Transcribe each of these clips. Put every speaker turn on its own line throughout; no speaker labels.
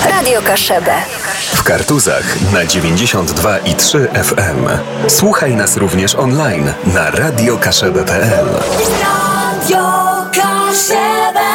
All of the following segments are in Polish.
Radio Kaszebę.
W Kartuzach na 92,3 FM. Słuchaj nas również online na radiokaszebę.pl.
Radio Kaszebę.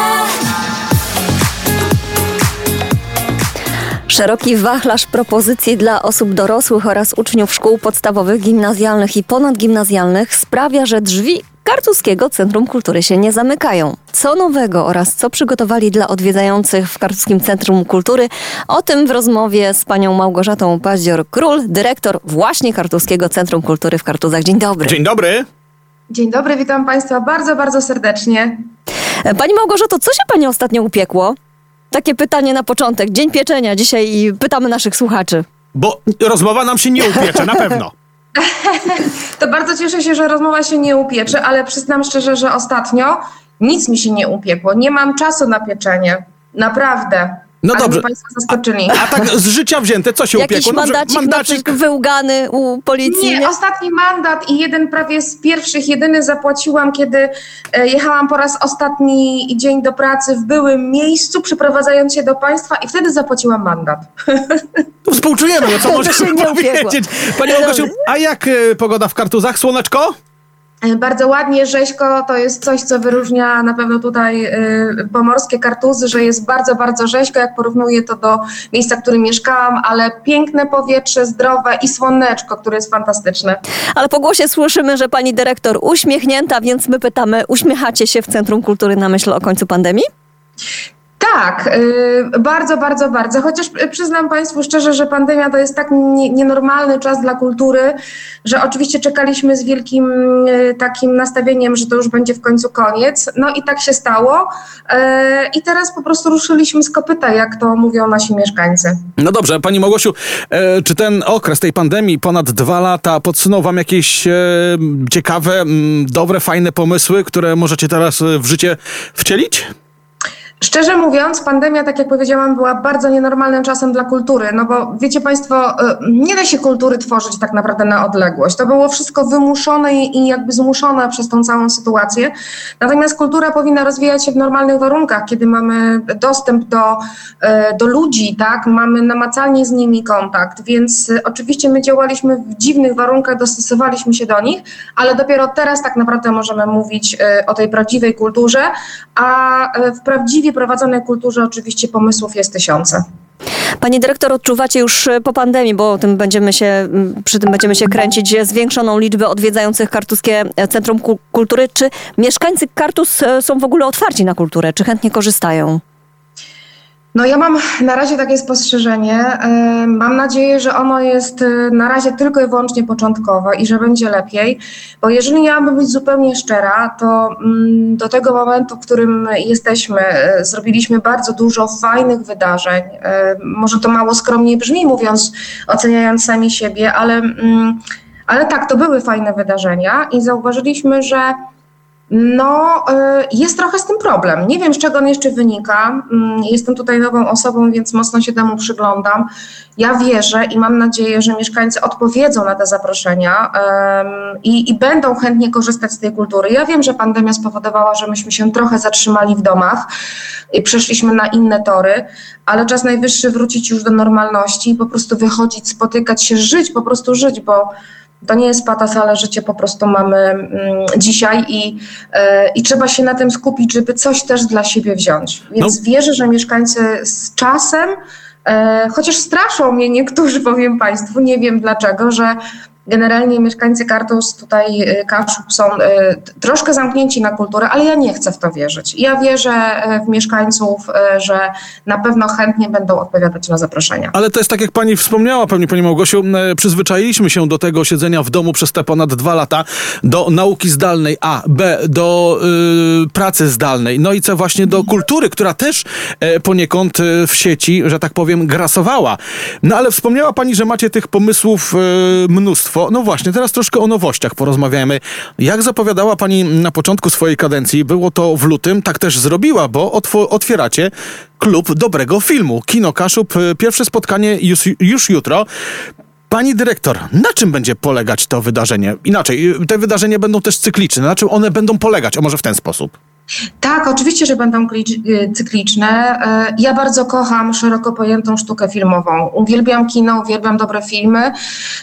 Szeroki wachlarz propozycji dla osób dorosłych oraz uczniów szkół podstawowych, gimnazjalnych i ponadgimnazjalnych sprawia, że drzwi Kartuskiego Centrum Kultury się nie zamykają. Co nowego oraz co przygotowali dla odwiedzających w Kartuskim Centrum Kultury? O tym w rozmowie z panią Małgorzatą Paździor-Król, dyrektor właśnie Kartuskiego Centrum Kultury w Kartuzach. Dzień dobry.
Dzień dobry.
Dzień dobry, witam Państwa bardzo, bardzo serdecznie.
Pani Małgorzato, co się pani ostatnio upiekło? Takie pytanie na początek. Dzień pieczenia dzisiaj i pytamy naszych słuchaczy.
Bo rozmowa nam się nie upiecze, na pewno.
To bardzo cieszę się, że rozmowa się nie upiecze, ale przyznam szczerze, że ostatnio nic mi się nie upiekło. Nie mam czasu na pieczenie. Naprawdę.
No
ale
dobrze.
Państwo zaskoczyli.
A tak z życia wzięte, co się
Jakiś
upiekło?
mandacik na przykład wyłgany u policji?
Nie, ostatni mandat i jeden prawie z pierwszych, jedyny zapłaciłam, kiedy jechałam po raz ostatni dzień do pracy w byłym miejscu, przyprowadzając się do Państwa i wtedy zapłaciłam mandat.
To współczujemy, no co
To
możemy
się nie upiekło.
powiedzieć. Pani Małgosiu, a jak pogoda w Kartuzach? Słoneczko?
Bardzo ładnie, rzeźko, to jest coś, co wyróżnia na pewno tutaj pomorskie Kartuzy, że jest bardzo, bardzo rzeźko, jak porównuję to do miejsca, w którym mieszkałam, ale piękne powietrze, zdrowe i słoneczko, które jest fantastyczne.
Ale po głosie słyszymy, że pani dyrektor uśmiechnięta, więc my pytamy, uśmiechacie się w Centrum Kultury na myśl o końcu pandemii?
Tak, bardzo, bardzo, bardzo. Chociaż przyznam Państwu szczerze, że pandemia to jest tak nienormalny czas dla kultury, że oczywiście czekaliśmy z wielkim takim nastawieniem, że to już będzie w końcu koniec. No i tak się stało. I teraz po prostu ruszyliśmy z kopyta, jak to mówią nasi mieszkańcy.
No dobrze, pani Małgosiu, czy ten okres tej pandemii, ponad 2 lata, podsunął wam jakieś ciekawe, dobre, fajne pomysły, które możecie teraz w życie wcielić?
Szczerze mówiąc, pandemia, tak jak powiedziałam, była bardzo nienormalnym czasem dla kultury, no bo wiecie Państwo, nie da się kultury tworzyć tak naprawdę na odległość. To było wszystko wymuszone i jakby zmuszone przez tą całą sytuację. Natomiast kultura powinna rozwijać się w normalnych warunkach, kiedy mamy dostęp do ludzi, tak, mamy namacalnie z nimi kontakt, więc oczywiście my działaliśmy w dziwnych warunkach, dostosowaliśmy się do nich, ale dopiero teraz tak naprawdę możemy mówić o tej prawdziwej kulturze, a w prawdziwie prowadzonej kulturze oczywiście pomysłów jest tysiące.
Pani dyrektor, odczuwacie już po pandemii, bo przy tym będziemy się kręcić, zwiększoną liczbę odwiedzających Kartuskie Centrum Kultury. Czy mieszkańcy Kartus są w ogóle otwarci na kulturę? Czy chętnie korzystają?
No ja mam na razie takie spostrzeżenie. Mam nadzieję, że ono jest na razie tylko i wyłącznie początkowe i że będzie lepiej, bo jeżeli miałabym być zupełnie szczera, to do tego momentu, w którym jesteśmy, zrobiliśmy bardzo dużo fajnych wydarzeń. Może to mało skromnie brzmi, oceniając sami siebie, ale tak, to były fajne wydarzenia i zauważyliśmy, że jest trochę z tym problem. Nie wiem, z czego on jeszcze wynika. Jestem tutaj nową osobą, więc mocno się temu przyglądam. Ja wierzę i mam nadzieję, że mieszkańcy odpowiedzą na te zaproszenia i będą chętnie korzystać z tej kultury. Ja wiem, że pandemia spowodowała, że myśmy się trochę zatrzymali w domach i przeszliśmy na inne tory, ale czas najwyższy wrócić już do normalności i po prostu wychodzić, spotykać się, po prostu żyć, bo to nie jest patas, ale życie po prostu mamy dzisiaj i trzeba się na tym skupić, żeby coś też dla siebie wziąć. Więc wierzę, że mieszkańcy z czasem, chociaż straszą mnie niektórzy, powiem Państwu, nie wiem dlaczego, że generalnie mieszkańcy Kartus, tutaj Kaszub są troszkę zamknięci na kulturę, ale ja nie chcę w to wierzyć. Ja wierzę w mieszkańców, że na pewno chętnie będą odpowiadać na zaproszenia.
Ale to jest tak, jak pani wspomniała, pewnie pani Małgosiu, przyzwyczailiśmy się do tego siedzenia w domu przez te ponad 2 lata, do nauki zdalnej, B, do pracy zdalnej, no i C właśnie do kultury, która też poniekąd w sieci, że tak powiem, grasowała. No ale wspomniała pani, że macie tych pomysłów mnóstwo. No właśnie, teraz troszkę o nowościach porozmawiamy. Jak zapowiadała pani na początku swojej kadencji, było to w lutym, tak też zrobiła, bo otwieracie klub dobrego filmu. Kino Kaszub, pierwsze spotkanie już jutro. Pani dyrektor, na czym będzie polegać to wydarzenie? Inaczej, te wydarzenia będą też cykliczne. Na czym one będą polegać? O, może w ten sposób.
Tak, oczywiście, że będą cykliczne. Ja bardzo kocham szeroko pojętą sztukę filmową. Uwielbiam kino, uwielbiam dobre filmy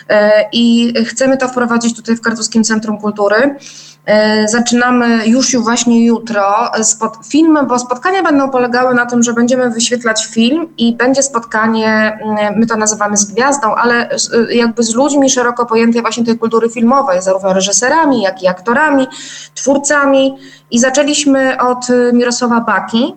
i chcemy to wprowadzić tutaj w Kartuskim Centrum Kultury. Zaczynamy już właśnie jutro filmy, bo spotkania będą polegały na tym, że będziemy wyświetlać film i będzie spotkanie, my to nazywamy z gwiazdą, ale jakby z ludźmi szeroko pojętej właśnie tej kultury filmowej, zarówno reżyserami, jak i aktorami, twórcami. I zaczęliśmy od Mirosława Baki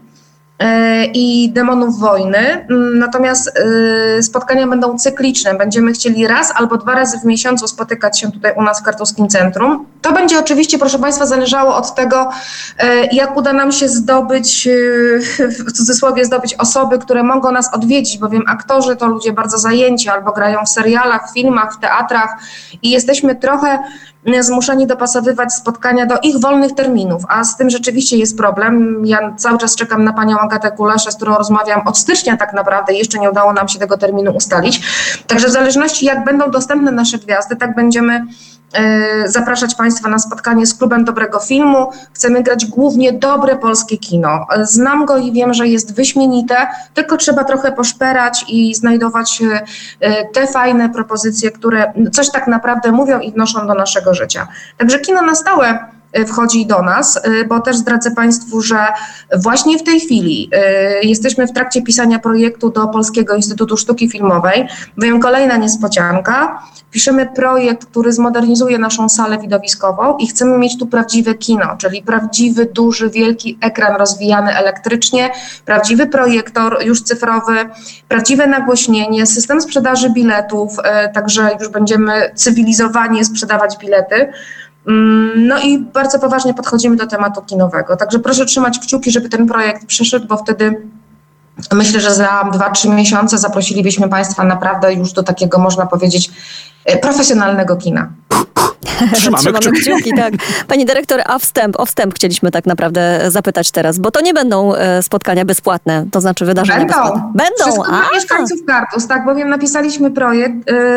i Demonów Wojny, natomiast spotkania będą cykliczne. Będziemy chcieli raz albo 2 razy w miesiącu spotykać się tutaj u nas w Kartuskim Centrum. To będzie oczywiście, proszę Państwa, zależało od tego, jak uda nam się zdobyć, w cudzysłowie zdobyć osoby, które mogą nas odwiedzić, bowiem aktorzy to ludzie bardzo zajęci, albo grają w serialach, w filmach, w teatrach i jesteśmy trochę zmuszeni dopasowywać spotkania do ich wolnych terminów, a z tym rzeczywiście jest problem. Ja cały czas czekam na panią Agatę Kuleszę, z którą rozmawiam od stycznia tak naprawdę i jeszcze nie udało nam się tego terminu ustalić. Także w zależności jak będą dostępne nasze gwiazdy, tak będziemy zapraszać Państwa na spotkanie z Klubem Dobrego Filmu. Chcemy grać głównie dobre polskie kino. Znam go i wiem, że jest wyśmienite, tylko trzeba trochę poszperać i znajdować te fajne propozycje, które coś tak naprawdę mówią i wnoszą do naszego życia. Także kino na stałe wchodzi do nas, bo też zdradzę Państwu, że właśnie w tej chwili jesteśmy w trakcie pisania projektu do Polskiego Instytutu Sztuki Filmowej. Wiem, kolejna niespodzianka. Piszemy projekt, który zmodernizuje naszą salę widowiskową i chcemy mieć tu prawdziwe kino, czyli prawdziwy, duży, wielki ekran rozwijany elektrycznie, prawdziwy projektor już cyfrowy, prawdziwe nagłośnienie, system sprzedaży biletów, także już będziemy cywilizowanie sprzedawać bilety. No i bardzo poważnie podchodzimy do tematu kinowego. Także proszę trzymać kciuki, żeby ten projekt przeszedł, bo wtedy myślę, że za 2-3 miesiące zaprosilibyśmy Państwa naprawdę już do takiego, można powiedzieć, profesjonalnego kina.
Trzymamy
kciuki, tak. Pani dyrektor, o wstęp chcieliśmy tak naprawdę zapytać teraz, bo to nie będą spotkania bezpłatne, to znaczy wydarzenia bezpłatne. Będą.
Wszystko dla mieszkańców Kartus, tak, bowiem napisaliśmy projekt.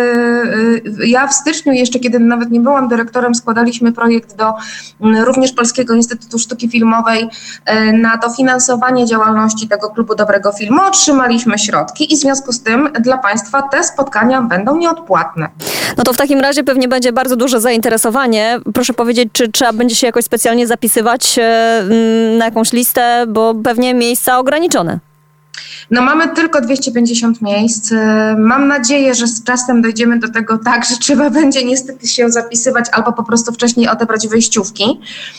Ja w styczniu jeszcze, kiedy nawet nie byłam dyrektorem, składaliśmy projekt do również Polskiego Instytutu Sztuki Filmowej na dofinansowanie działalności tego Klubu Dobrego Filmu. Otrzymaliśmy środki i w związku z tym dla Państwa te spotkania będą nieodpłatne.
No to w takim razie pewnie będzie bardzo duże zainteresowanie. Proszę powiedzieć, czy trzeba będzie się jakoś specjalnie zapisywać na jakąś listę, bo pewnie miejsca ograniczone.
No mamy tylko 250 miejsc. Mam nadzieję, że z czasem dojdziemy do tego tak, że trzeba będzie niestety się zapisywać albo po prostu wcześniej odebrać wejściówki.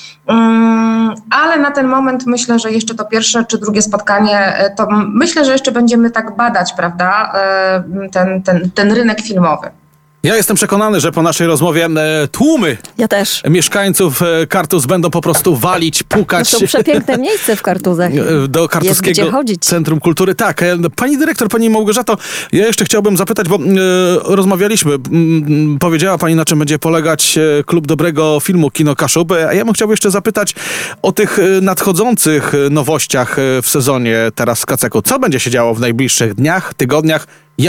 Ale na ten moment myślę, że jeszcze to pierwsze czy drugie spotkanie, to myślę, że jeszcze będziemy tak badać, prawda, ten rynek filmowy.
Ja jestem przekonany, że po naszej rozmowie tłumy mieszkańców Kartus będą po prostu walić, pukać.
No to przepiękne miejsce w Kartuzach.
Do Kartuskiego Centrum Kultury. Tak. Pani dyrektor, pani Małgorzato, ja jeszcze chciałbym zapytać, bo rozmawialiśmy. Powiedziała pani, na czym będzie polegać Klub Dobrego Filmu Kino Kaszub, a ja bym chciał jeszcze zapytać o tych nadchodzących nowościach w sezonie teraz w Kaceku. Co będzie się działo w najbliższych dniach, tygodniach?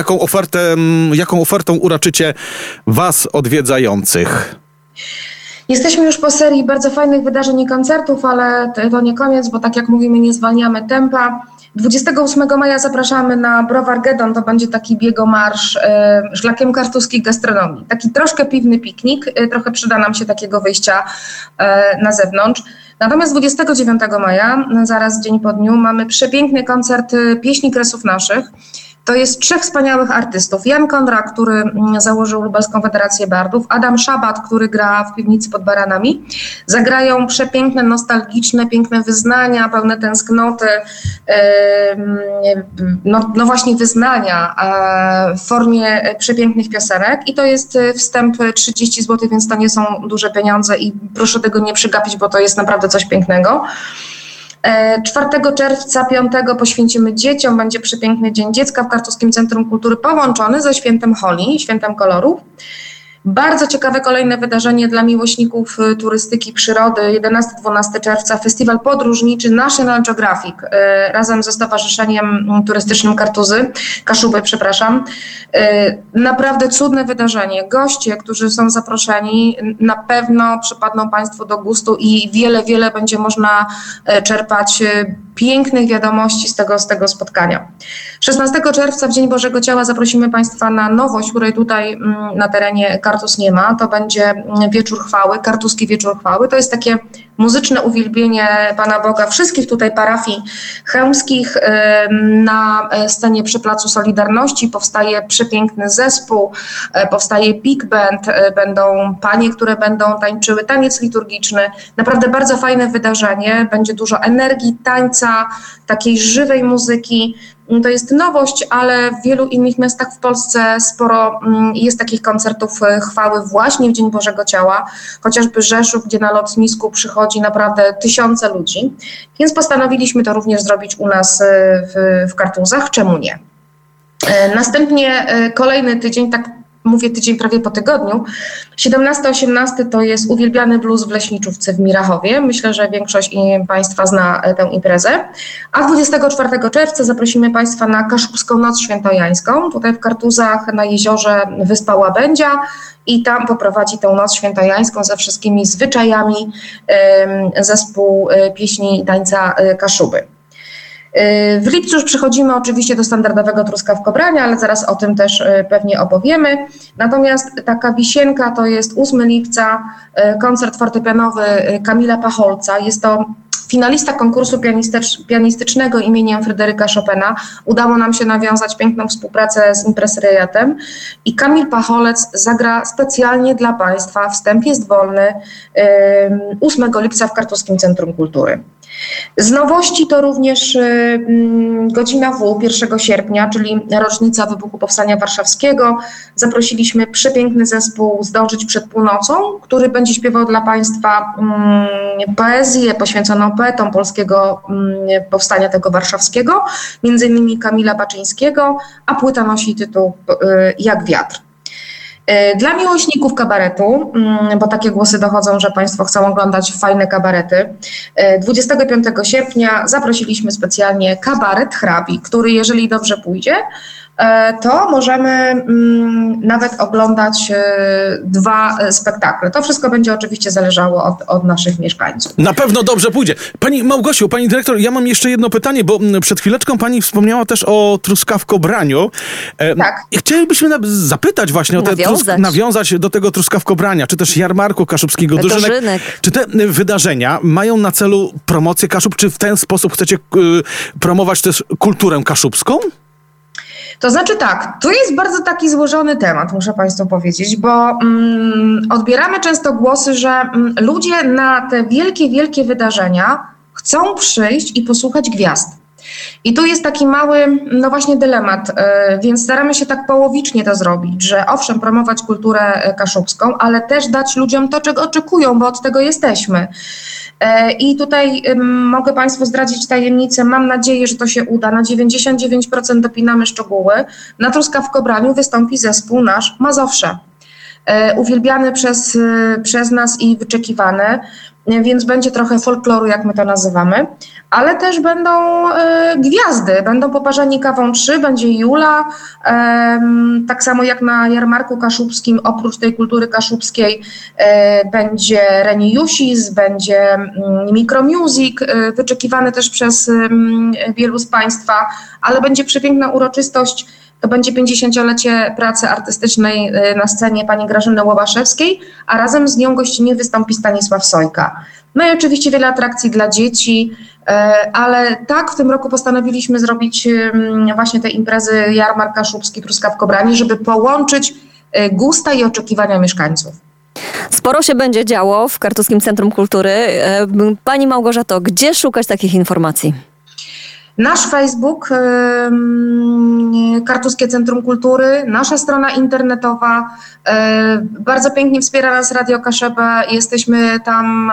Jaką ofertą uraczycie was odwiedzających?
Jesteśmy już po serii bardzo fajnych wydarzeń i koncertów, ale to nie koniec, bo tak jak mówimy, nie zwalniamy tempa. 28 maja zapraszamy na Browargedon, to będzie taki biegomarsz szlakiem kartuskiej gastronomii. Taki troszkę piwny piknik, trochę przyda nam się takiego wyjścia na zewnątrz. Natomiast 29 maja, zaraz dzień po dniu, mamy przepiękny koncert pieśni Kresów Naszych. To jest 3 wspaniałych artystów. Jan Kondra, który założył Lubelską Federację Bardów, Adam Szabat, który gra w Piwnicy pod Baranami. Zagrają przepiękne, nostalgiczne, piękne wyznania, pełne tęsknoty, no właśnie wyznania w formie przepięknych piosenek. I to jest wstęp 30 zł, więc to nie są duże pieniądze i proszę tego nie przegapić, bo to jest naprawdę coś pięknego. 4 czerwca, 5 poświęcimy dzieciom, będzie przepiękny Dzień Dziecka w Kartuskim Centrum Kultury połączony ze Świętem Holi, Świętem Kolorów. Bardzo ciekawe kolejne wydarzenie dla miłośników turystyki, przyrody. 11-12 czerwca Festiwal Podróżniczy National Geographic razem ze Stowarzyszeniem Turystycznym Kaszuby. Naprawdę cudne wydarzenie. Goście, którzy są zaproszeni, na pewno przypadną Państwu do gustu i wiele będzie można czerpać pięknych wiadomości z tego spotkania. 16 czerwca w Dzień Bożego Ciała zaprosimy Państwa na nowość, której tutaj na terenie Kartuz nie ma. To będzie Wieczór Chwały, Kartuski Wieczór Chwały. To jest takie muzyczne uwielbienie Pana Boga wszystkich tutaj parafii chełmskich. Na scenie przy Placu Solidarności powstaje przepiękny zespół, powstaje big band, będą panie, które będą tańczyły taniec liturgiczny. Naprawdę bardzo fajne wydarzenie, będzie dużo energii, tańca, takiej żywej muzyki. To jest nowość, ale w wielu innych miastach w Polsce sporo jest takich koncertów chwały właśnie w Dzień Bożego Ciała, chociażby Rzeszów, gdzie na lotnisku przychodzi naprawdę tysiące ludzi, więc postanowiliśmy to również zrobić u nas w Kartuzach, czemu nie? Następnie kolejny tydzień, tak mówię tydzień prawie po tygodniu, 17-18 to jest uwielbiany blues w Leśniczówce w Mirachowie. Myślę, że większość Państwa zna tę imprezę. A 24 czerwca zaprosimy Państwa na Kaszubską Noc Świętojańską. Tutaj w Kartuzach na jeziorze Wyspa Łabędzia i tam poprowadzi tę Noc Świętojańską ze wszystkimi zwyczajami zespół pieśni i tańca Kaszuby. W lipcu już przechodzimy oczywiście do standardowego truskawkobrania, ale zaraz o tym też pewnie opowiemy. Natomiast taka wisienka to jest 8 lipca, koncert fortepianowy Kamila Pacholca. Jest to finalista konkursu pianistycznego imieniem Fryderyka Chopina. Udało nam się nawiązać piękną współpracę z impresariatem i Kamil Pacholec zagra specjalnie dla Państwa. Wstęp jest wolny 8 lipca w Kartuskim Centrum Kultury. Z nowości to również godzina W 1 sierpnia, czyli rocznica wybuchu Powstania Warszawskiego. Zaprosiliśmy przepiękny zespół Zdążyć przed północą, który będzie śpiewał dla Państwa poezję poświęconą poetom polskiego powstania tego warszawskiego, między innymi Kamila Baczyńskiego, a płyta nosi tytuł Jak wiatr. Dla miłośników kabaretu, bo takie głosy dochodzą, że Państwo chcą oglądać fajne kabarety, 25 sierpnia zaprosiliśmy specjalnie kabaret Hrabi, który jeżeli dobrze pójdzie, to możemy nawet oglądać 2 spektakle. To wszystko będzie oczywiście zależało od naszych mieszkańców.
Na pewno dobrze pójdzie. Pani Małgosiu, pani dyrektor, ja mam jeszcze jedno pytanie, bo przed chwileczką pani wspomniała też o truskawkobraniu.
Tak.
I chcielibyśmy zapytać właśnie nawiązać do tego truskawkobrania, czy też jarmarku kaszubskiego, dożynek. Czy te wydarzenia mają na celu promocję Kaszub, czy w ten sposób chcecie promować też kulturę kaszubską?
To znaczy tak, to jest bardzo taki złożony temat, muszę Państwu powiedzieć, bo odbieramy często głosy, że ludzie na te wielkie wydarzenia chcą przyjść i posłuchać gwiazd. I tu jest taki mały, no właśnie dylemat, więc staramy się tak połowicznie to zrobić, że owszem, promować kulturę kaszubską, ale też dać ludziom to, czego oczekują, bo od tego jesteśmy. I tutaj mogę Państwu zdradzić tajemnicę, mam nadzieję, że to się uda. Na 99% dopinamy szczegóły. Na truskawkobraniu wystąpi zespół nasz Mazowsze. Uwielbiany przez nas i wyczekiwany, więc będzie trochę folkloru, jak my to nazywamy, ale też będą gwiazdy, będą poparzeni kawą 3, będzie Jula, tak samo jak na jarmarku kaszubskim, oprócz tej kultury kaszubskiej będzie Reni Jusis, będzie Micromusic, wyczekiwany też przez wielu z Państwa, ale będzie przepiękna uroczystość. To będzie 50-lecie pracy artystycznej na scenie pani Grażyny Łobaszewskiej, a razem z nią gościnnie wystąpi Stanisław Sojka. No i oczywiście wiele atrakcji dla dzieci, ale tak w tym roku postanowiliśmy zrobić właśnie te imprezy Jarmark Kaszubski, Truskawkobranie, żeby połączyć gusta i oczekiwania mieszkańców.
Sporo się będzie działo w Kartuskim Centrum Kultury. Pani Małgorzato, gdzie szukać takich informacji?
Nasz Facebook, Kartuskie Centrum Kultury, nasza strona internetowa, bardzo pięknie wspiera nas Radio Kaszebę, jesteśmy tam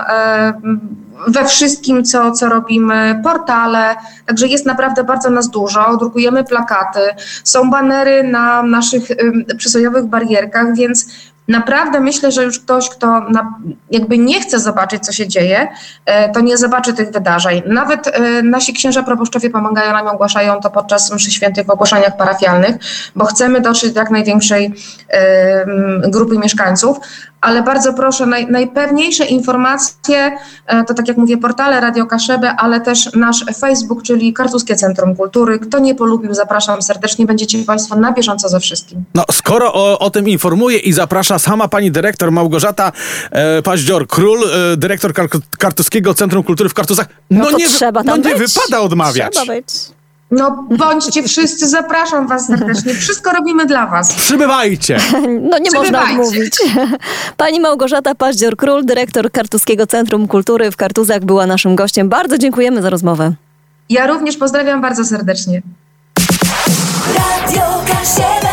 we wszystkim, co robimy, portale, także jest naprawdę bardzo nas dużo, drukujemy plakaty, są banery na naszych przysłowiowych barierkach, więc Naprawdę myślę, że już ktoś, kto jakby nie chce zobaczyć, co się dzieje, to nie zobaczy tych wydarzeń. Nawet nasi księża proboszczowie pomagają nam, ogłaszają to podczas mszy świętych w ogłoszeniach parafialnych, bo chcemy dotrzeć do jak największej grupy mieszkańców. Ale bardzo proszę, najpewniejsze informacje, to tak jak mówię, portale Radio Kaszebę, ale też nasz Facebook, czyli Kartuskie Centrum Kultury. Kto nie polubił, zapraszam serdecznie, będziecie Państwo na bieżąco ze wszystkim.
No, skoro o tym informuje i zaprasza sama pani dyrektor Małgorzata Paździor-Król, dyrektor Kartuskiego Centrum Kultury w Kartuzach, nie wypada odmawiać.
Trzeba być.
No bądźcie wszyscy, zapraszam was serdecznie. Wszystko robimy dla was.
Przybywajcie.
No nie można odmówić. Pani Małgorzata Paździor-Król, dyrektor Kartuskiego Centrum Kultury w Kartuzach, była naszym gościem. Bardzo dziękujemy za rozmowę.
Ja również pozdrawiam bardzo serdecznie.
Radio Kaszebę.